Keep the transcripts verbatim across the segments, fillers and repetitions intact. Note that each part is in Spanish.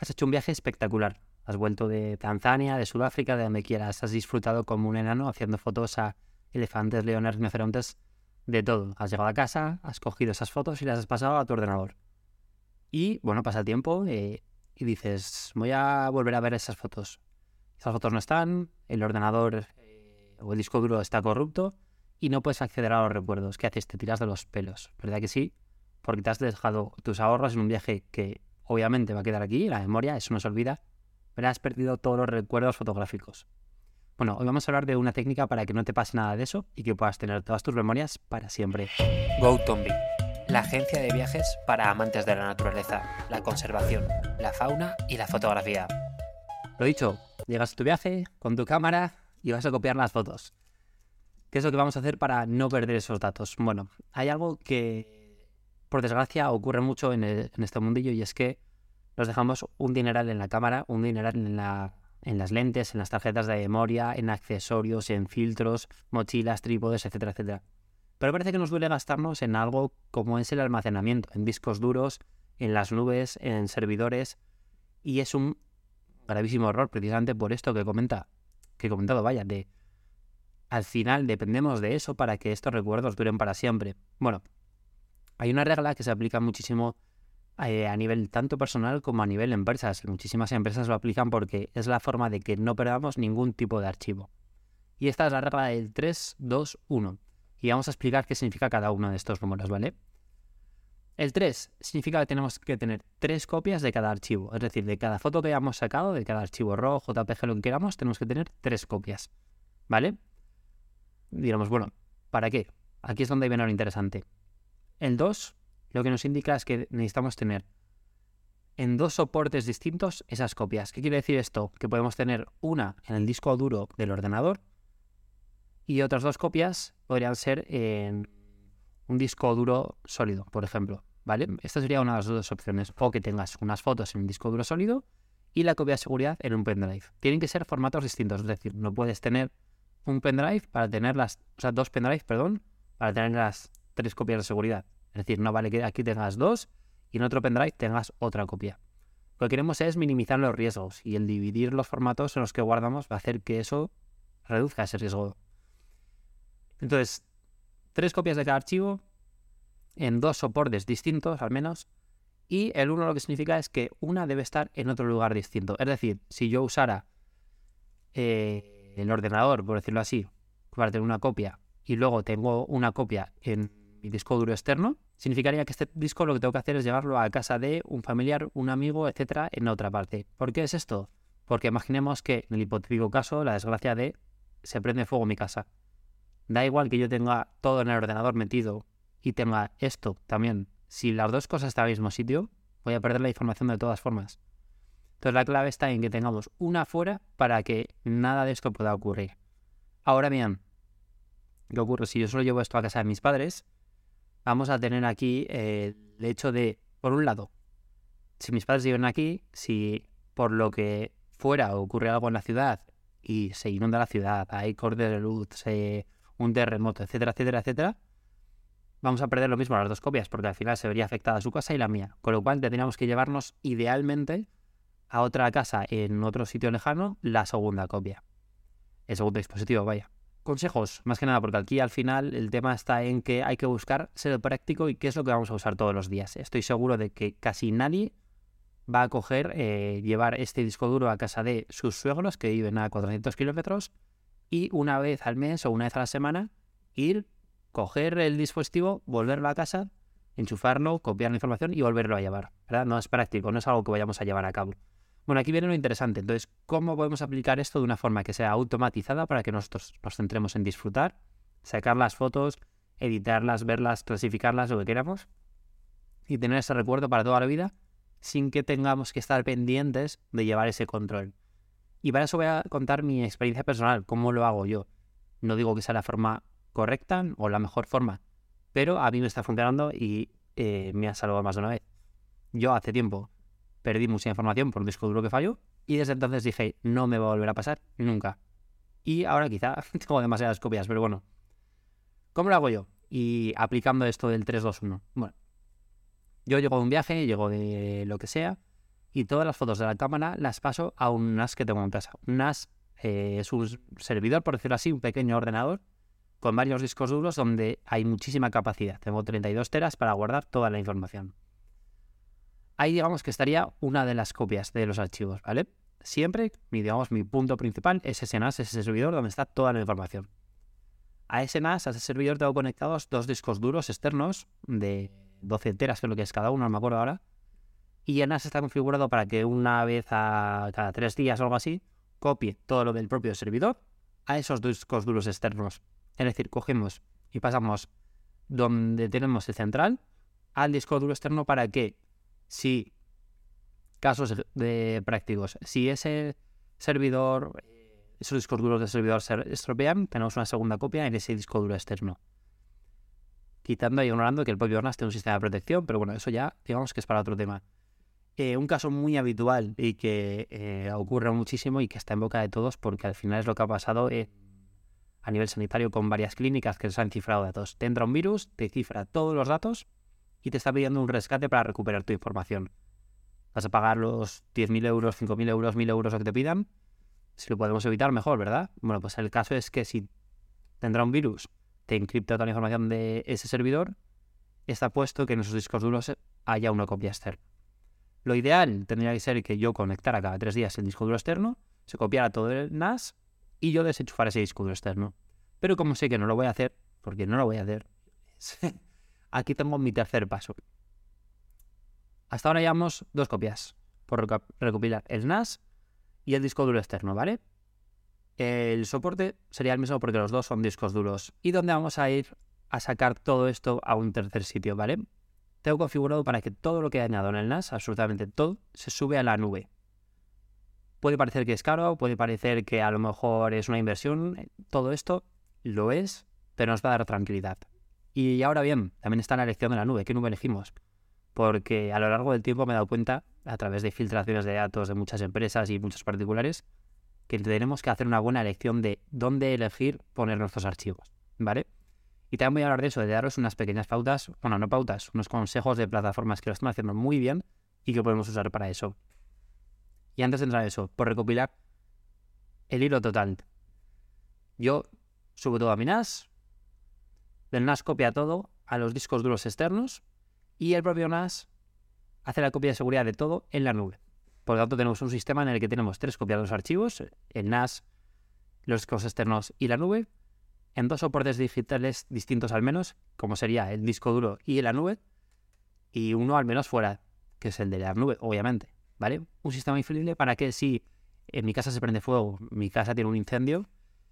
has hecho un viaje espectacular. Has vuelto de Tanzania, de Sudáfrica, de donde quieras. Has disfrutado como un enano haciendo fotos a elefantes, leones, rinocerontes, de todo. Has llegado a casa, has cogido esas fotos y las has pasado a tu ordenador. Y, bueno, pasa el tiempo eh, y dices, voy a volver a ver esas fotos. Esas fotos no están, el ordenador eh, o el disco duro está corrupto y no puedes acceder a los recuerdos. ¿Qué haces? Te tiras de los pelos, ¿verdad que sí? Porque te has dejado tus ahorros en un viaje que obviamente va a quedar aquí, la memoria, eso no se olvida, pero has perdido todos los recuerdos fotográficos. Bueno, hoy vamos a hablar de una técnica para que no te pase nada de eso y que puedas tener todas tus memorias para siempre. GoTombi, la agencia de viajes para amantes de la naturaleza, la conservación, la fauna y la fotografía. Lo dicho, llegas a tu viaje con tu cámara y vas a copiar las fotos. ¿Qué es lo que vamos a hacer para no perder esos datos? Bueno, hay algo que, por desgracia, ocurre mucho en, el, en este mundillo y es que nos dejamos un dineral en la cámara, un dineral en, la, en las lentes, en las tarjetas de memoria, en accesorios, en filtros, mochilas, trípodes, etcétera, etcétera. Pero parece que nos duele gastarnos en algo como es el almacenamiento, en discos duros, en las nubes, en servidores, y es un gravísimo error precisamente por esto que comenta, que he comentado, vaya, de al final dependemos de eso para que estos recuerdos duren para siempre. Bueno, hay una regla que se aplica muchísimo eh, a nivel tanto personal como a nivel empresas. Muchísimas empresas lo aplican porque es la forma de que no perdamos ningún tipo de archivo. Y esta es la regla del tres, dos, uno. Y vamos a explicar qué significa cada uno de estos números, ¿vale? El tres significa que tenemos que tener tres copias de cada archivo. Es decir, de cada foto que hayamos sacado, de cada archivo RAW, J P G, lo que queramos, tenemos que tener tres copias, ¿vale? Digamos, bueno, ¿para qué? Aquí es donde viene lo interesante. El dos lo que nos indica es que necesitamos tener en dos soportes distintos esas copias. ¿Qué quiere decir esto? Que podemos tener una en el disco duro del ordenador y otras dos copias podrían ser en un disco duro sólido, por ejemplo, ¿vale? Esta sería una de las dos opciones. O que tengas unas fotos en un disco duro sólido y la copia de seguridad en un pendrive. Tienen que ser formatos distintos, es decir, no puedes tener un pendrive para tener las, o sea, dos pendrives, perdón, para tener las tres copias de seguridad. Es decir, no vale que aquí tengas dos y en otro pendrive tengas otra copia. Lo que queremos es minimizar los riesgos y el dividir los formatos en los que guardamos va a hacer que eso reduzca ese riesgo. Entonces, tres copias de cada archivo en dos soportes distintos al menos, y el uno lo que significa es que una debe estar en otro lugar distinto. Es decir, si yo usara eh, el ordenador, por decirlo así, para tener una copia y luego tengo una copia en mi disco duro externo, significaría que este disco lo que tengo que hacer es llevarlo a casa de un familiar, un amigo, etcétera, en otra parte. ¿Por qué es esto? Porque imaginemos que en el hipotético caso, la desgracia de se prende fuego en mi casa. Da igual que yo tenga todo en el ordenador metido y tenga esto también. Si las dos cosas están en el mismo sitio, voy a perder la información de todas formas. Entonces la clave está en que tengamos una fuera para que nada de esto pueda ocurrir. Ahora bien, ¿qué ocurre? Si yo solo llevo esto a casa de mis padres, vamos a tener aquí eh, el hecho de, por un lado, si mis padres viven aquí, si por lo que fuera ocurre algo en la ciudad y se inunda la ciudad, hay cortes de luz, se, un terremoto, etcétera, etcétera, etcétera, vamos a perder lo mismo las dos copias porque al final se vería afectada su casa y la mía. Con lo cual tendríamos que llevarnos idealmente a otra casa en otro sitio lejano la segunda copia. El segundo dispositivo, vaya. Consejos, más que nada, porque aquí al final el tema está en que hay que buscar ser práctico y qué es lo que vamos a usar todos los días. Estoy seguro de que casi nadie va a coger, eh, llevar este disco duro a casa de sus suegros que viven a cuatrocientos kilómetros y una vez al mes o una vez a la semana ir, coger el dispositivo, volverlo a casa, enchufarlo, copiar la información y volverlo a llevar, ¿verdad? No es práctico, no es algo que vayamos a llevar a cabo. Bueno, aquí viene lo interesante. Entonces, ¿cómo podemos aplicar esto de una forma que sea automatizada para que nosotros nos centremos en disfrutar, sacar las fotos, editarlas, verlas, clasificarlas, lo que queramos, y tener ese recuerdo para toda la vida sin que tengamos que estar pendientes de llevar ese control? Y para eso voy a contar mi experiencia personal, cómo lo hago yo. No digo que sea la forma correcta o la mejor forma, pero a mí me está funcionando y eh, me ha salvado más de una vez. Yo hace tiempo perdí mucha información por un disco duro que falló y desde entonces dije, no me va a volver a pasar nunca. Y ahora quizá tengo demasiadas copias, pero bueno. ¿Cómo lo hago yo? Y aplicando esto del tres dos uno. Bueno, yo llego de un viaje, llego de lo que sea, y todas las fotos de la cámara las paso a un N A S que tengo en casa. Un N A S eh, es un servidor, por decirlo así, un pequeño ordenador con varios discos duros donde hay muchísima capacidad. Tengo treinta y dos teras para guardar toda la información. Ahí digamos que estaría una de las copias de los archivos, ¿vale? Siempre, digamos, mi punto principal es ese N A S, ese servidor donde está toda la información. A ese N A S, a ese servidor, tengo conectados dos discos duros externos de doce teras, que es lo que es cada uno, no me acuerdo ahora. Y el N A S está configurado para que una vez a cada tres días o algo así, copie todo lo del propio servidor a esos discos duros externos. Es decir, cogemos y pasamos donde tenemos el central al disco duro externo para que, si, casos de prácticos, si ese servidor, esos discos duros del servidor se estropean, tenemos una segunda copia en ese disco duro externo. Quitando y ignorando que el propio N A S tiene un sistema de protección, pero bueno, eso ya digamos que es para otro tema. Eh, un caso muy habitual y que eh, ocurre muchísimo y que está en boca de todos porque al final es lo que ha pasado eh, a nivel sanitario con varias clínicas que se han cifrado datos. Te entra un virus, te cifra todos los datos y te está pidiendo un rescate para recuperar tu información. Vas a pagar los diez mil euros, cinco mil euros, mil euros lo que te pidan. Si lo podemos evitar, mejor, ¿verdad? Bueno, pues el caso es que si tendrá un virus, te encripta toda la información de ese servidor, está puesto que en esos discos duros haya una copia externa. Lo ideal tendría que ser que yo conectara cada tres días el disco duro externo, se copiara todo el N A S y yo desenchufara ese disco duro externo. Pero como sé que no lo voy a hacer, porque no lo voy a hacer, aquí tengo mi tercer paso. Hasta ahora llevamos dos copias por recopilar el N A S y el disco duro externo, ¿vale? El soporte sería el mismo porque los dos son discos duros. ¿Y dónde vamos a ir a sacar todo esto a un tercer sitio, ¿vale? Tengo configurado para que todo lo que he añadido en el N A S, absolutamente todo, se sube a la nube. Puede parecer que es caro, puede parecer que a lo mejor es una inversión. Todo esto lo es, pero nos va a dar tranquilidad. Y ahora bien, también está la elección de la nube. ¿Qué nube elegimos? Porque a lo largo del tiempo me he dado cuenta, a través de filtraciones de datos de muchas empresas y muchos particulares, que tenemos que hacer una buena elección de dónde elegir poner nuestros archivos, ¿vale? Y también voy a hablar de eso, de daros unas pequeñas pautas, bueno, no pautas, unos consejos de plataformas que lo están haciendo muy bien y que podemos usar para eso. Y antes de entrar en eso, por recopilar el hilo total. Yo subo todo a mi N A S, del N A S copia todo a los discos duros externos y el propio N A S hace la copia de seguridad de todo en la nube. Por lo tanto, tenemos un sistema en el que tenemos tres copias de los archivos, el N A S, los discos externos y la nube, en dos soportes digitales distintos al menos, como sería el disco duro y la nube, y uno al menos fuera, que es el de la nube, obviamente, ¿vale? Un sistema infalible para que si en mi casa se prende fuego, mi casa tiene un incendio,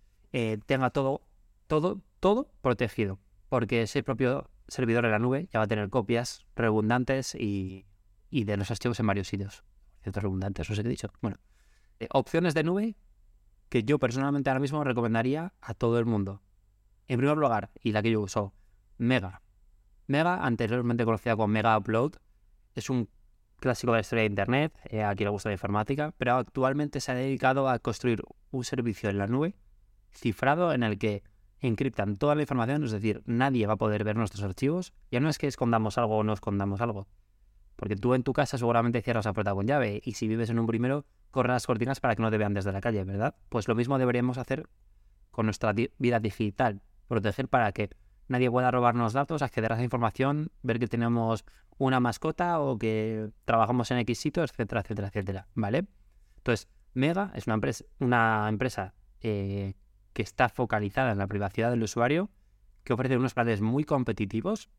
eh, tenga todo, todo, todo protegido, porque ese propio servidor de la nube ya va a tener copias redundantes y, y de los archivos en varios sitios. Ciertos redundantes, no sé qué he dicho. Bueno, eh, opciones de nube que yo personalmente ahora mismo recomendaría a todo el mundo. En primer lugar, y la que yo uso, Mega. Mega, anteriormente conocida como Mega Upload, es un clásico de la historia de Internet, eh, a quien le gusta la informática, pero actualmente se ha dedicado a construir un servicio en la nube cifrado en el que encriptan toda la información, es decir, nadie va a poder ver nuestros archivos. Ya no es que escondamos algo o no escondamos algo, porque tú en tu casa seguramente cierras la puerta con llave y si vives en un primero, corres las cortinas para que no te vean desde la calle, ¿verdad? Pues lo mismo deberíamos hacer con nuestra di- vida digital, proteger para que nadie pueda robarnos datos, acceder a esa información, ver que tenemos una mascota o que trabajamos en X sitio, etcétera, etcétera, etcétera, ¿vale? Entonces, Mega es una empresa, una empresa eh, que está focalizada en la privacidad del usuario, que ofrece unos planes muy competitivos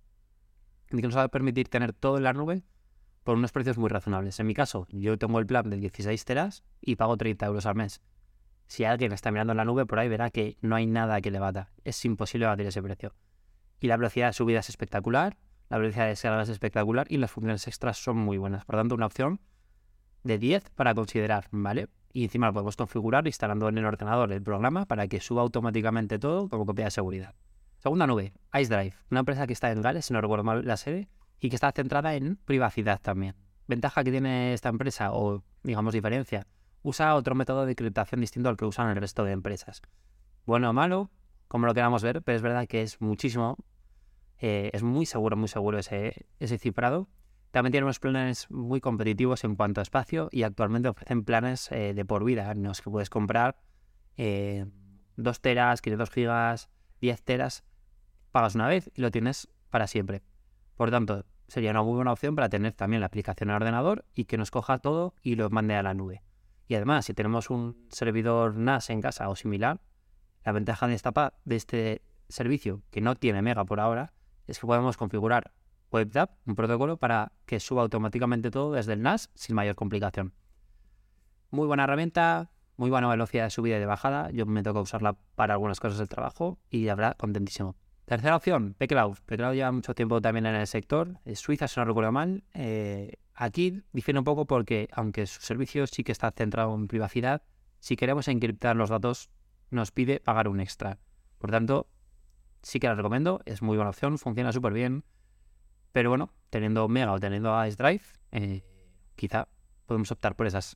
y que nos va a permitir tener todo en la nube por unos precios muy razonables. En mi caso, yo tengo el plan de dieciséis teras y pago treinta euros al mes. Si alguien está mirando en la nube por ahí, verá que no hay nada que le bata. Es imposible batir ese precio. Y la velocidad de subida es espectacular, la velocidad de descarga es espectacular y las funciones extras son muy buenas. Por lo tanto, una opción de diez para considerar, ¿vale? Y encima lo podemos configurar instalando en el ordenador el programa para que suba automáticamente todo como copia de seguridad. Segunda nube, IceDrive, una empresa que está en Gales, si no recuerdo mal la sede, y que está centrada en privacidad también. Ventaja que tiene esta empresa, o digamos diferencia, usa otro método de encriptación distinto al que usan el resto de empresas. Bueno o malo, como lo queramos ver, pero es verdad que es muchísimo, eh, es muy seguro, muy seguro ese, ese cifrado, También tienen unos planes muy competitivos en cuanto a espacio y actualmente ofrecen planes eh, de por vida en los que puedes comprar eh, dos teras, quinientos gigas, diez teras, pagas una vez y lo tienes para siempre. Por tanto, sería una muy buena opción para tener también la aplicación en el ordenador y que nos coja todo y lo mande a la nube. Y además, si tenemos un servidor N A S en casa o similar, la ventaja de, esta pa- de este servicio, que no tiene Mega por ahora, es que podemos configurar WebDAV, un protocolo para que suba automáticamente todo desde el N A S sin mayor complicación. Muy buena herramienta, muy buena velocidad de subida y de bajada. Yo me toca usarla para algunas cosas del trabajo y la verdad, contentísimo. Tercera opción, pCloud. pCloud lleva mucho tiempo también en el sector. Es Suiza, si no recuerdo mal. Eh, aquí difiere un poco porque, aunque su servicio sí que está centrado en privacidad, si queremos encriptar los datos, nos pide pagar un extra. Por tanto, sí que la recomiendo. Es muy buena opción, funciona súper bien. Pero bueno, teniendo Mega o teniendo Ice Drive, eh, quizá podemos optar por esas.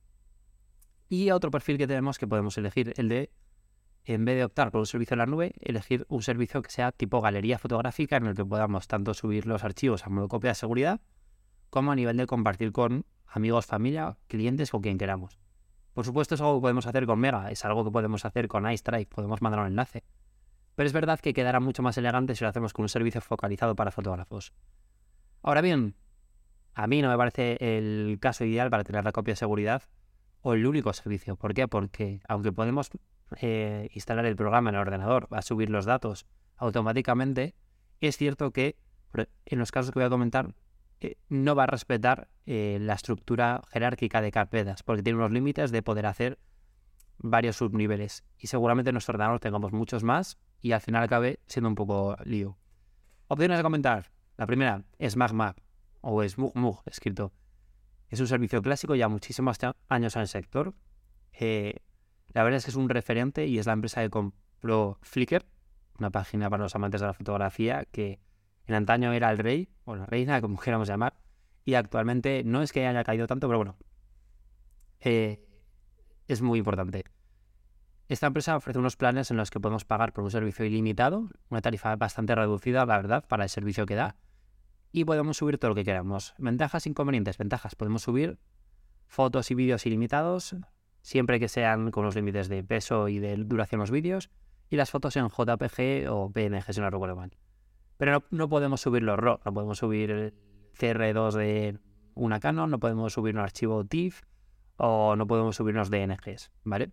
Y otro perfil que tenemos que podemos elegir, el de, en vez de optar por un servicio en la nube, elegir un servicio que sea tipo galería fotográfica en el que podamos tanto subir los archivos a modo copia de seguridad como a nivel de compartir con amigos, familia, clientes o quien queramos. Por supuesto, es algo que podemos hacer con Mega, es algo que podemos hacer con Ice Drive, podemos mandar un enlace. Pero es verdad que quedará mucho más elegante si lo hacemos con un servicio focalizado para fotógrafos. Ahora bien, a mí no me parece el caso ideal para tener la copia de seguridad o el único servicio. ¿Por qué? Porque aunque podemos eh, instalar el programa en el ordenador, va a subir los datos automáticamente, es cierto que en los casos que voy a comentar eh, no va a respetar eh, la estructura jerárquica de carpetas, porque tiene unos límites de poder hacer varios subniveles y seguramente en nuestro ordenador tengamos muchos más y al final acabe siendo un poco lío. Opciones de comentar. La primera es Magmag o es Mugmug escrito. Es un servicio clásico, ya muchísimos años en el sector. Eh, la verdad es que es un referente y es la empresa que compró Flickr, una página para los amantes de la fotografía que en antaño era el rey, o la reina, como queramos llamar, y actualmente no es que haya caído tanto, pero bueno, eh, es muy importante. Esta empresa ofrece unos planes en los que podemos pagar por un servicio ilimitado, una tarifa bastante reducida, la verdad, para el servicio que da, y podemos subir todo lo que queramos. Ventajas, inconvenientes. Ventajas, podemos subir fotos y vídeos ilimitados, siempre que sean con los límites de peso y de duración los vídeos, y las fotos en J P G o P N G, si no recuerdo mal. Pero no, no podemos subir los RAW, no podemos subir el C R dos de una Canon, no podemos subir un archivo TIFF o no podemos subir unos D N Gs, ¿vale?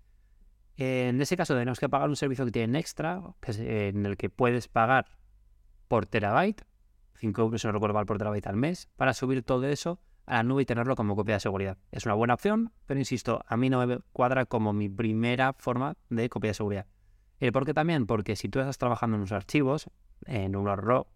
En ese caso tenemos que pagar un servicio que tienen extra, que es, eh, en el que puedes pagar por terabyte, cinco euros si no recuerdo mal por terabyte al mes, para subir todo eso a la nube y tenerlo como copia de seguridad. Es una buena opción, pero insisto, a mí no me cuadra como mi primera forma de copia de seguridad. ¿El por qué también? Porque si tú estás trabajando en unos archivos, en unos RAW,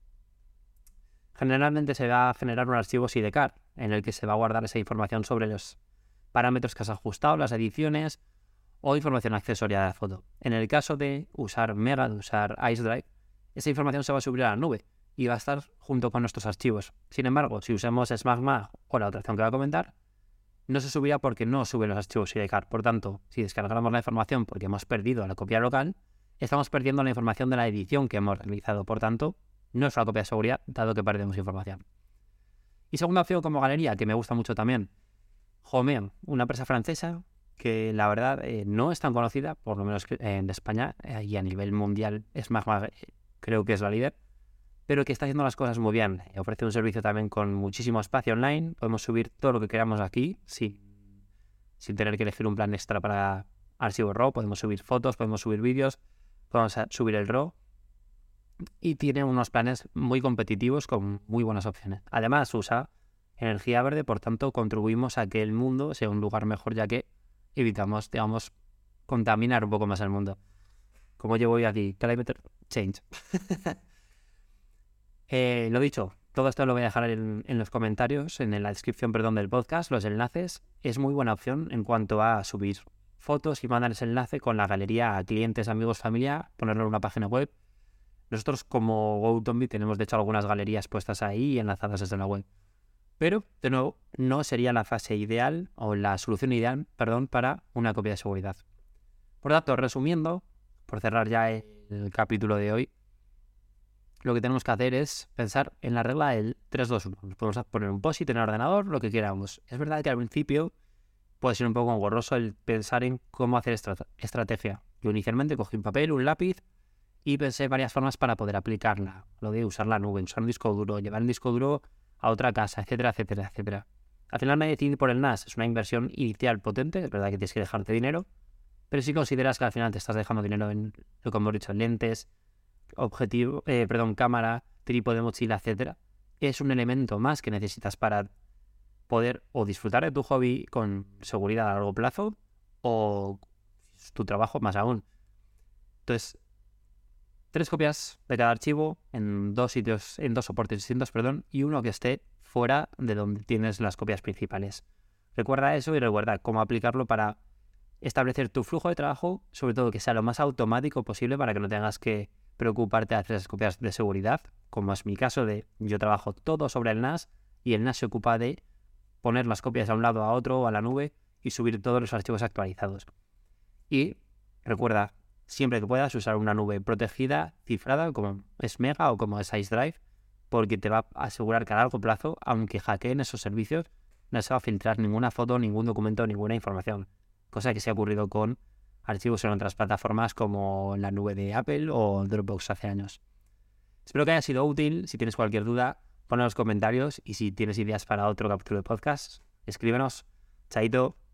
generalmente se va a generar un archivo S I D C A R en el que se va a guardar esa información sobre los parámetros que has ajustado, las ediciones o información accesoria de la foto. En el caso de usar Mega, de usar Ice Drive, esa información se va a subir a la nube y va a estar junto con nuestros archivos. Sin embargo, si usamos SmartMag o la otra opción que voy a comentar, no se subirá porque no suben los archivos S I D C A R. Por tanto, si descargamos la información porque hemos perdido la copia local, estamos perdiendo la información de la edición que hemos realizado. Por tanto, no es una copia de seguridad, dado que perdemos información. Y segunda opción como galería, que me gusta mucho también, Homemade, una empresa francesa que la verdad eh, no es tan conocida, por lo menos en España, eh, y a nivel mundial es más, más eh, creo que es la líder, pero que está haciendo las cosas muy bien. Eh, ofrece un servicio también con muchísimo espacio online, podemos subir todo lo que queramos aquí, sin, sin tener que elegir un plan extra para archivo RAW, podemos subir fotos, podemos subir vídeos, podemos subir el RAW, y tiene unos planes muy competitivos con muy buenas opciones. Además, usa energía verde, por tanto, contribuimos a que el mundo sea un lugar mejor, ya que evitamos, digamos, contaminar un poco más el mundo. Como llevo yo aquí, climate change. eh, lo dicho, todo esto lo voy a dejar en, en los comentarios, en la descripción, perdón, del podcast, los enlaces. Es muy buena opción en cuanto a subir fotos y mandar ese enlace con la galería a clientes, amigos, familia, ponerlo en una página web. Nosotros como GoToMe tenemos de hecho algunas galerías puestas ahí y enlazadas desde la web. Pero, de nuevo, no sería la fase ideal o la solución ideal, perdón, para una copia de seguridad. Por tanto, resumiendo, por cerrar ya el capítulo de hoy, lo que tenemos que hacer es pensar en la regla del tres dos uno. Nos podemos poner un post-it en el ordenador, lo que queramos. Es verdad que al principio puede ser un poco engorroso el pensar en cómo hacer estra- estrategia. Yo inicialmente cogí un papel, un lápiz y pensé varias formas para poder aplicarla. Lo de usar la nube, usar un disco duro, llevar un disco duro a otra casa, etcétera, etcétera, etcétera. Al final me decidí por el N A S. Es una inversión inicial potente, es verdad que tienes que dejarte dinero, pero si consideras que al final te estás dejando dinero en, lo que hemos dicho, en lentes, objetivo, eh, perdón, cámara, trípode, mochila, etcétera, es un elemento más que necesitas para poder o disfrutar de tu hobby con seguridad a largo plazo o tu trabajo más aún. Entonces, tres copias de cada archivo en dos sitios, en dos soportes distintos, perdón, y uno que esté fuera de donde tienes las copias principales. Recuerda eso y recuerda cómo aplicarlo para establecer tu flujo de trabajo, sobre todo que sea lo más automático posible para que no tengas que preocuparte de hacer esas copias de seguridad, como es mi caso de yo trabajo todo sobre el N A S y el N A S se ocupa de poner las copias a un lado, a otro o a la nube y subir todos los archivos actualizados. Y recuerda, siempre que puedas usar una nube protegida, cifrada, como es Mega o como es Ice Drive, porque te va a asegurar que a largo plazo, aunque hackeen esos servicios, no se va a filtrar ninguna foto, ningún documento, ninguna información. Cosa que se ha ocurrido con archivos en otras plataformas como en la nube de Apple o Dropbox hace años. Espero que haya sido útil. Si tienes cualquier duda, ponlo en los comentarios y si tienes ideas para otro capítulo de podcast, escríbenos. Chaito.